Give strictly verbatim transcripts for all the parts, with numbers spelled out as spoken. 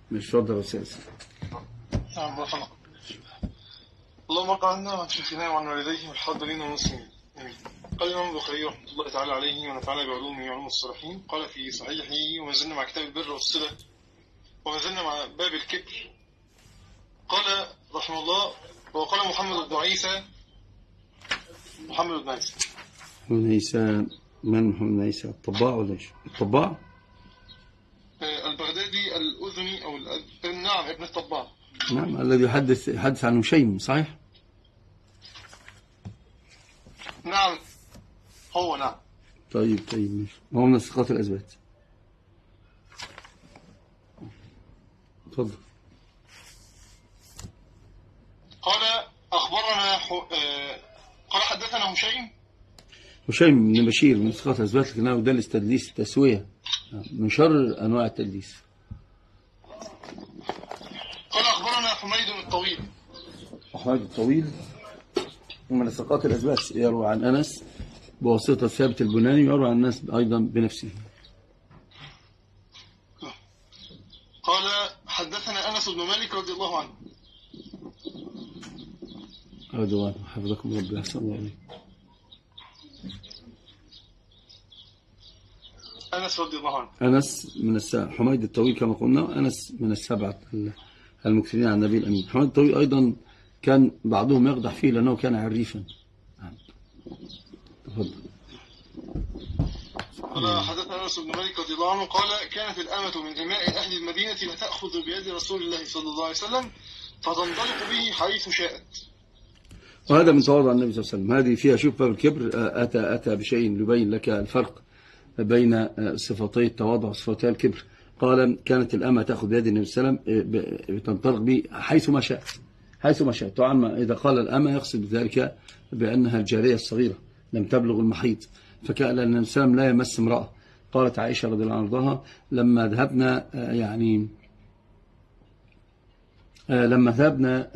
مش اتفضل يا أستاذ. نعم رحمه. اللهم ارض عنا وعن شيخنا وعن والديه والحاضرين والمسلمين. قال الإمام البخاري رحمه الله تعالى عليه ونفعنا بعلومه وعلوم الصالحين. قال في صحيحه: وما زلنا مع كتاب البر والصلة وما زلنا مع باب الكبر. قال رحمه الله: وقال محمد بن عيسى محمد بن عيسى محمد عيسى من محمد بن عيسى؟ الطباع ولا ايش؟ الطباع؟ البغدادي الأذني أو الأد... نعم ابن الطباع. نعم الذي يحدث يحدث عن هشيم، صحيح؟ نعم هو نعم. طيب طيب ماشي، هو من الثقات الأثبات. اتفضل. قال أخبرنا ح... قال حدثنا هشيم هشيم بن بشير من الثقات الأثبات، لكنه يدلس تدليس التسوية، من شر أنواع التدليس. قال أخبرنا حميد الطويل. حميد الطويل من الثقات الأثبات، يروي عن أنس بواسطة ثابت البناني، ويروي عن أنس أيضا بنفسه. قال حدثنا أنس بن مالك رضي الله عنه. رضي الله عنه، حفظكم ربي، أحسن الله عليك. أنس رضي الله عنه. أنس من السبعة، حميد الطويل كما قلنا، أنس من السبعة المكثرين عن النبي الأمين. حميد الطويل أيضا كان بعضهم يقدح فيه لأنه كان عريفا. تفضل. قال حدثنا أنس بن مالك رضي الله عنه قال: كانت الأمة من إماء أهل المدينة لتأخذ بيد رسول الله صلى الله عليه وسلم فتنطلق به حيث شاءت. وهذا من تواضع النبي صلى الله عليه وسلم. هذه فيها شوف باب الكبر، أتى أتى بشيء ليبين لك الفرق بين صفتي التواضع وصفتي الكبر. قال: كانت الأمة تأخذ بيد النبي صلى الله عليه وسلم بتنطلق به حيث ما شاءت، حيث ما شاءت. طبعا إذا قال الأمة يقصد بذلك بأنها الجارية الصغيرة لم تبلغ المحيط، فكان النبي صلى الله عليه وسلم لا يمس امرأة. قالت عائشة رضي الله عنها: لما ذهبنا يعني لما ذهبنا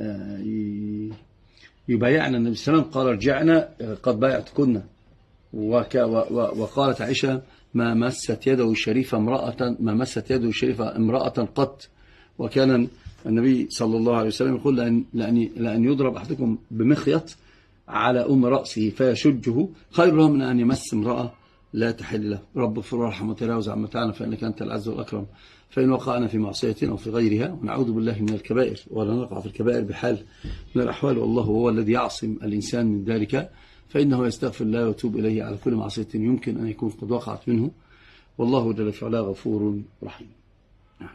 يبايعنا النبي صلى الله عليه وسلم قال: ارجعنا قد بايعتكن. وقالت عائشة: ما مست يده الشريفة امرأة ما مست يده الشريفة امرأة قط. وكان النبي صلى الله عليه وسلم يقول: لأن, لأن, لأن يضرب أحدكم بمخيط على أم رأسه فيشجه خير له من أن يمس امرأة لا تحل له. رب اغفر وارحم وتجاوز عما تعالى فإنك أنت العز والأكرم. فإن وقعنا في معصية أو في غيرها، ونعوذ بالله من الكبائر ولا نقع في الكبائر بحال من الأحوال، والله هو الذي يعصم الإنسان من ذلك، فإنه يستغفر الله ويتوب إليه على كل معصية يمكن أن يكون قد وقعت منه، والله جل في علاه غفور رحيم. نعم.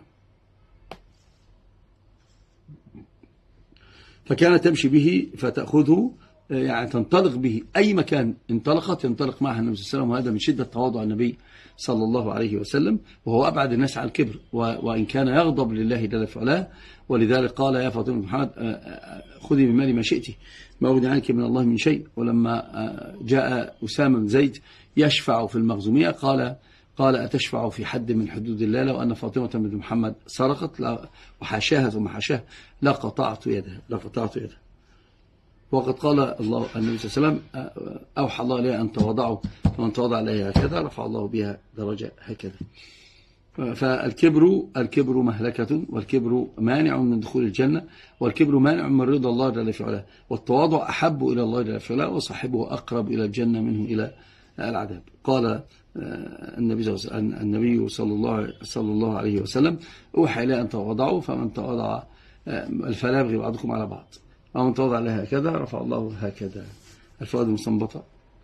فكانت تمشي به فتأخذه، يعني تنطلق به أي مكان انطلقت ينطلق معها النبي صلى الله عليه وسلم. وهذا من شدة تواضع النبي صلى الله عليه وسلم، وهو أبعد الناس عن الكبر، وإن كان يغضب لله جل في علاه. ولذلك قال: يا فاطمة محمد خذي بمالي ما شئتي ما أغني عنك من الله من شيء. ولما جاء أسامة بن زيد يشفع في المخزومية قال قال أتشفع في حد من حدود الله؟ لو أن فاطمة بنت محمد سرقت وحاشاها ثم حاشاها لقطعت يدها لقطعت يدها. وقد قال الله النبي صلى الله عليه وسلم: أوحى الله إليه أن تواضعوا، فمن تواضع إليه هكذا رفع الله بها درجة هكذا. فالكبر الكبر مهلكة، والكبر مانع من دخول الجنة، والكبر مانع من رضا الله جل في علاه، والتواضع أحب إلى الله جل في علاه، وصاحبه أقرب إلى الجنة منه إلى العذاب. قال النبي صلى الله صلى الله عليه وسلم: أوحى إليه أن تواضعوا، فمن تواضع فلا يبغي بعضكم على بعض، ومن تواضع لها هكذا رفع الله هكذا. الفوائد المستنبطة: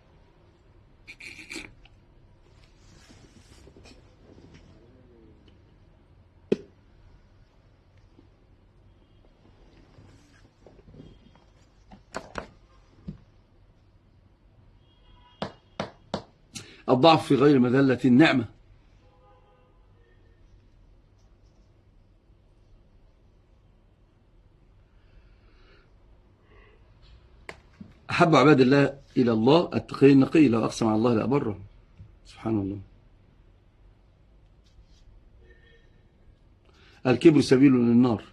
الضعف في غير مذلة النعمة. أحب عباد الله إلى الله التقي النقي، لو أقسم على الله لأبره. سبحان الله. الكبر سبيل للنار،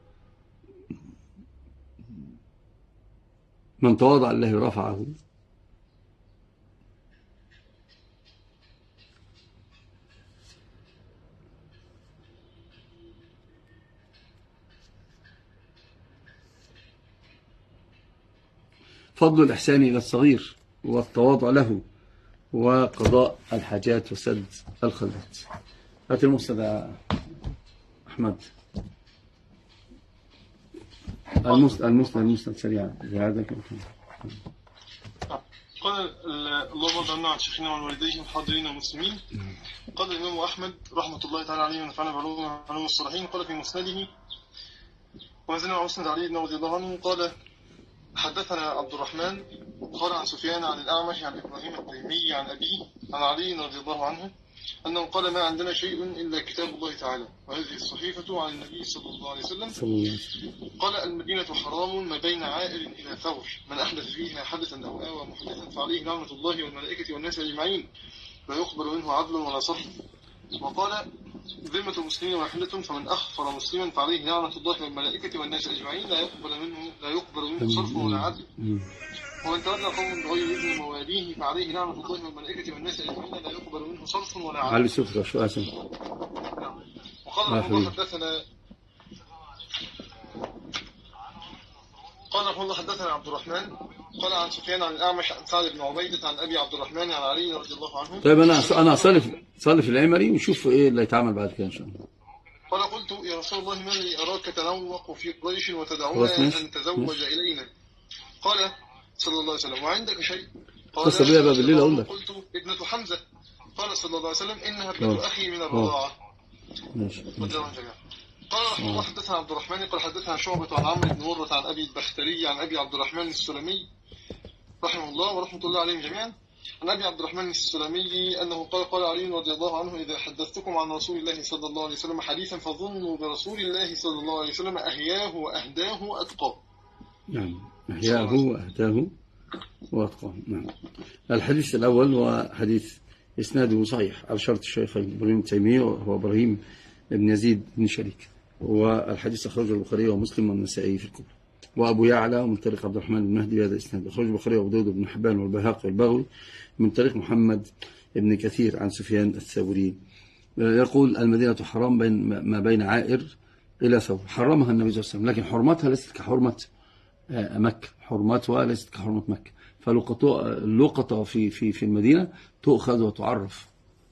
من تواضع لله رفعه. فضل الإحسان إلى الصغير والتواضع له وقضاء الحاجات وسد الخلات. هات المسند يا أحمد. المسند المسند المسند سريعا هذا كم قال اللهم ارض عنا عن شيخنا وعن والديه والحاضرين والمسلمين. قال الإمام أحمد رحمة الله تعالى عليه ونفعنا بعلوم علوم الصالحين قال في مسنده وزنا مع مسند علي بن رضي الله عنه قال حدثنا عبد الرحمن قال عن سفيان عن الأعمش عن إبراهيم التيمي عن أبيه عن علي رضي الله عنه أنه قال ما عندنا شيء إلا كتاب الله تعالى وهذه الصحيفة عن النبي صلى الله عليه وسلم. قال المدينة حرام ما بين عائر إلى ثور من أحدث فيها حدثا أو آوى محدثا فعليه لعنة الله والملائكة والناس أجمعين لا يقبل منه عدل ولا صرف. وقال ذمة المسلمين واحدة فمن أخفر مسلما فعليه لعنة الله والملائكة والناس أجمعين لا يقبل منه لا يقبل منه صرف ولا عدل. ومن تولى قوم بغير إذن مواليه فعليه لعنة الله والملائكة والناس أجمعين لا يقبل منه صرف ولا عدل. علي سفرة شو اسم؟ وقال رحمه الله حدثنا قال رحمه الله حدثنا عبد الرحمن قال عن سفيان عن الأعمش عن سعد بن عبيدة عن أبي عبد الرحمن عن علي رضي الله عنه. طيب أنا أنا أصلف صلف العمري ونشوف إيه اللي يتعمل بعد كده إن شاء الله. قال قلت يا رسول الله ما لي أراك تنوق في قريش وتدعونا أن تزوج إلينا. قال صلى الله عليه وسلم وعندك شيء؟ قال بالليل أقول لك. قلت ابنة حمزة. قال صلى الله عليه وسلم إنها ابنة أخي من الرضاعة. ماشي. قال رحمه الله حدثنا عبد الرحمن قال حدثنا شعبة عن عمرو بن مرة عن أبي البختري عن أبي عبد الرحمن السلمي رحمه الله ورحمة الله عليهم جميعا عن أبي عبد الرحمن السلمي أنه قال قال علي رضي الله عنه إذا حدثتكم عن رسول الله صلى الله عليه وسلم حديثا فظنوا برسول الله صلى الله عليه وسلم أهياه وأهداه وأتقاه. نعم أحياه وأهداه وأتقاه. نعم. الحديث الأول هو حديث إسناده صحيح على شرط الشيخين إبراهيم التيمي وهو إبراهيم بن يزيد بن شريك، والحديث أخرجه البخاري ومسلم والنسائي في الكبرى وأبو يعلى من طريق عبد الرحمن بن مهدي بهذا الإسناد. أخرجه البخاري وأبو داود بن حبان والبيهقي والبغوي من طريق محمد بن كثير عن سفيان الثوري يقول المدينة حرام بين ما بين عائر إلى ثور. حرمها النبي صلى الله عليه وسلم لكن حرمتها ليست كحرمة مكة، حرمتها ليست كحرمة مكة. فاللقطة في في في المدينة تؤخذ وتعرف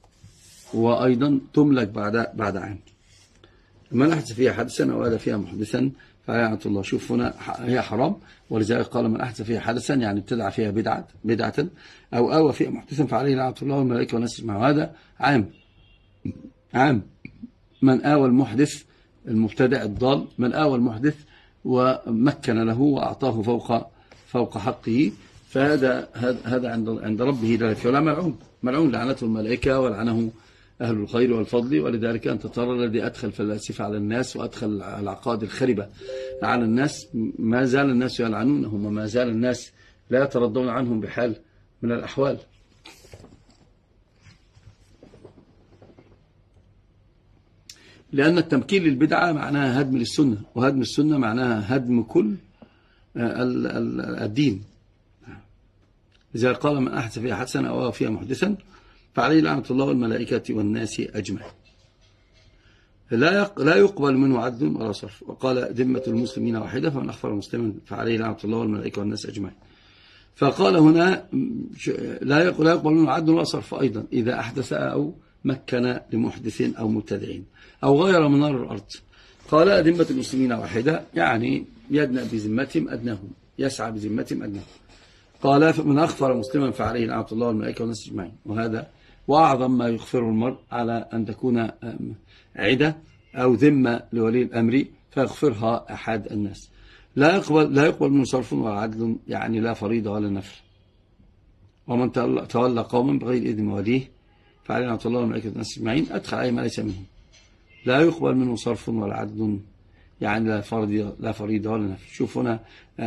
وأيضا تملك بعد بعد عام. من أحدث فيها حدثا أو أدى فيها محدثا فلعنة الله. شوف هنا هي حرام ولذلك قال من أحدث فيها حدثا يعني ابتدع فيها بدعة بدعة أو آوى فيها محدثا فعليه لعنة الله والملائكة والناس أجمعين. هذا عام عام من آوى المحدث المبتدع الضال من آوى المحدث ومكن له وأعطاه فوق فوق حقه فهذا هذا عند عند ربه دلالة ولا ملعون ملعون لعنته الملائكة ولعنه أهل الخير والفضل. ولذلك أنت ترى الذي أدخل فلاسفة على الناس وأدخل العقائد الخربة على الناس ما زال الناس يلعنونهم وما زال الناس لا يترضون عنهم بحال من الأحوال. لأن التمكين للبدعة معناها هدم للسنة وهدم السنة معناها هدم كل الدين. إذا قال من أحدث فيها حدثا أو فيها محدثا فعليه لعنة الله والملائكة والناس أجمعين لا لا يقبل منه عدل ولا صرف. وقال ذمة المسلمين واحدة فمن أخفر مسلما فعليه لعنة الله والملائكة والناس أجمعين. فقال هنا لا يقبل منه عدل ولا صرف أيضا إذا أحدث أو مكن لمحدث أو مبتدعين أو غير منار الأرض. قال ذمة المسلمين واحدة يعني يدنى بذمتهم أدناهم يسعى بذمتهم أدناهم. قال فمن أخفر مسلما فعليه لعنة الله والملائكة والناس أجمعين. وهذا وأعظم ما يخفره المرء على أن تكون عدة أو ذمة لولي الأمر فيغفرها أحد الناس. لا يقبل لا يقبل منه صرف ولا عدل يعني لا فريضة ولا نفل. ومن تولى قوما بغير إذن وليه فعليه لعنة الله والملائكة والناس أجمعين أدخل أي ما ليس منه. لا يقبل منه صرف ولا عدل يعني لا فريضة لا فريضة ولا نفل. شوف هنا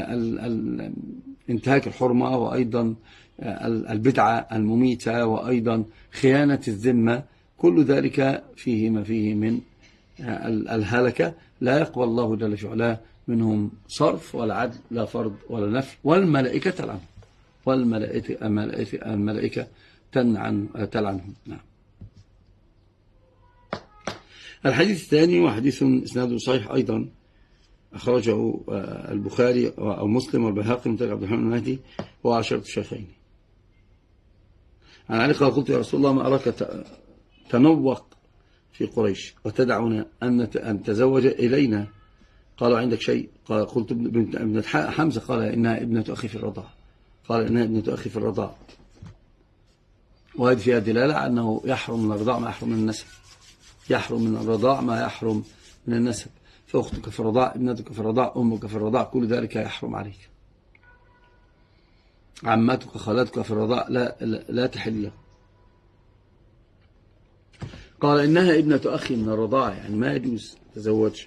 انتهاك الحرمة وأيضا البدعة المميتة وأيضا خيانة الذمة كل ذلك فيه ما فيه من الهلكة. لا يقبل الله جل في علاه منهم صرف ولا عدل لا فرض ولا نفل. والملائكة تلعنهم والملائكة الملائكة, الملائكة تلعن تلعنهم. نعم. الحديث الثاني وحديث إسناده صحيح أيضا أخرجه البخاري أو مسلم والبيهقي من طريق عبد الرحمن المهدي وعشرة الشيخين. عن علي قال قلت يا رسول الله ما أراك تنوق في قريش وتدعنا أن أن تزوج إلينا، قالوا عندك شيء؟ قال قلت ابنة حمزة، قال إنها ابنة أخي في الرضاع، قال إنها ابنة أخي في الرضاع. وهذه فيها دلالة أنه يحرم من الرضاع ما يحرم من النسب، يحرم من الرضاع ما يحرم من النسب، فأختك في الرضاع، ابنتك في الرضاع، أمك في الرضاع، كل ذلك يحرم عليك. عمتك خالتك في الرضاع لا, لا, لا تحل له. قال إنها ابنة أخي من الرضاع، يعني ما يجوز تزوج.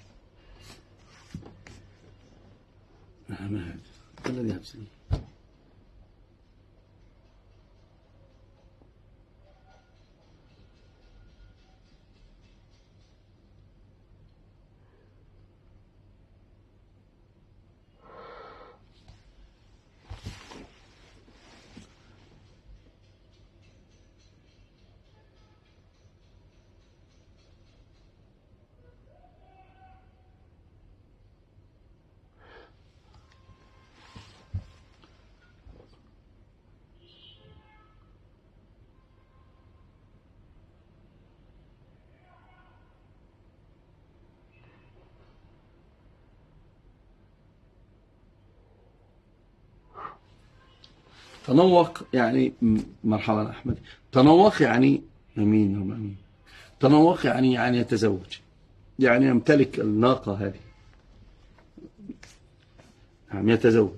ما هذا الذي يحصل؟ تنوق يعني مرحبا أحمد. تنوق يعني أمين هم أمين. تنوق يعني يعني يتزوج، يعني يمتلك الناقة هذه، يعني يتزوج.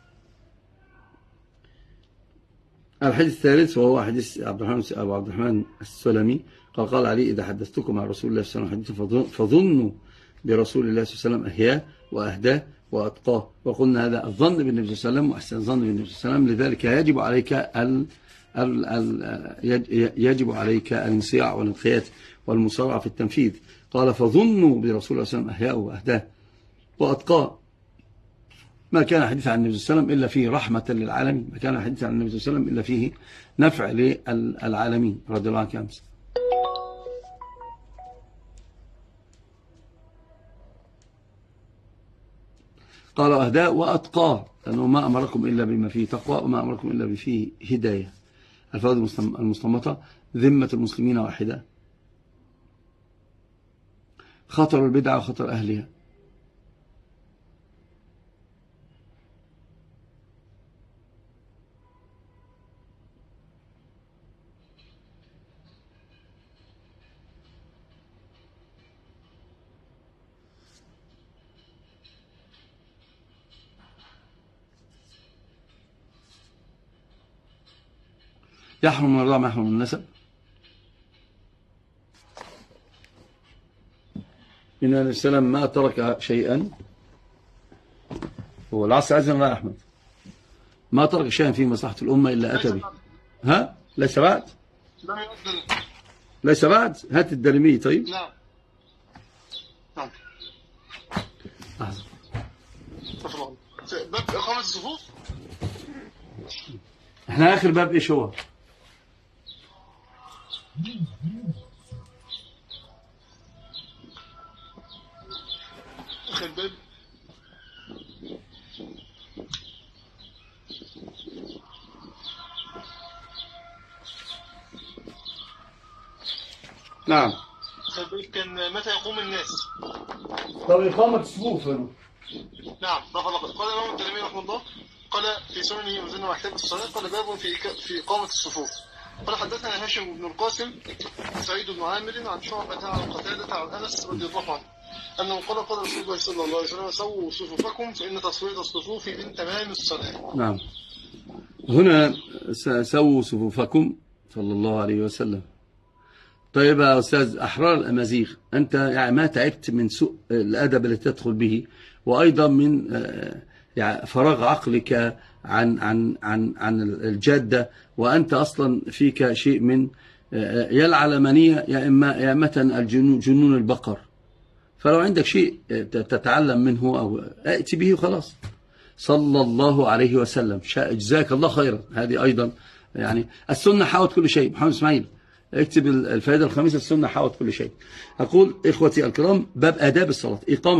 الحديث الثالث وهو حديث عبد الرحمن أبو عبد الرحمن السلمي قال قال علي إذا حدثتكم عن رسول الله صلى الله عليه وسلم فظنوا برسول الله صلى الله عليه وسلم أحياه وأهداه وأتقاه، وقلنا هذا الظن بالنبي صلى الله عليه وسلم وأحسن الظن بالنبي صلى الله عليه وسلم، لذلك يجب عليك ال ال ال يجب عليك الانصياع والانقياد والمسارعة في التنفيذ. قال فظنوا برسول الله صلى الله عليه وسلم أحياه وأهداه وأتقاه. ما كان حديث عن النبي صلى الله عليه وسلم إلا فيه رحمة للعالمين، ما كان حديث عن النبي صلى الله عليه وسلم إلا فيه نفع للعالمين. رضي الله عنك أمس. قال أهداء وأتقاه، لأنه ما أمركم إلا بما فيه تقوى وما أمركم إلا بفيه هداية. الفوائد المستنبطة: ذمة المسلمين واحدة، خطر البدعة وخطر أهلها، يحرم من الرضاع ما يحرم من النسب. إن عليه السلام ما ترك شيئا، هو العصر عزم يا أحمد، ما ترك شيئا في مصلحة الأمة إلا أتى به. ها؟ ليس بعد؟ ليس بعد؟ هات الدارمي. طيب نعم نعم. أحسن. باب إقامة الصفوف. احنا آخر باب إيش هو؟ آخر باب نعم. آخر باب كان متى يقوم الناس. طب إقامة الصفوف. نعم. رفع لقد قال الإمام الترمذي رحمه الله قال في سننه وزن واحتاج الصلاة قال باب في في إقامة الصفوف. قال حدثنا هاشم بن القاسم سعيد بن عامر عن شعبة عن قتادة عن أنس رضي الله عنه أنه قال قال رسول الله صلى الله عليه وسلم سووا صفوفكم فإن تصوير الصفوف من تمام الصلاة. نعم. هنا سووا صفوفكم صلى الله عليه وسلم. طيب يا أستاذ أحرار الأمازيغ، أنت يعني ما تعبت من سوء الأدب التي تدخل به، وأيضا من يعني فراغ عقلك عن عن عن عن الجادة، وأنت أصلا فيك شيء من يا العلمانية يا إما يا متى جنون البقر. فلو عندك شيء تتعلم منه أو أأتي به وخلاص. صلى الله عليه وسلم. جزاك الله خيرا. هذه أيضا يعني السنة حاوت كل شيء. محمد إسماعيل اكتب الفائدة الخامسة: السنة حاوت كل شيء. أقول إخوتي الكرام باب آداب الصلاة. إقامة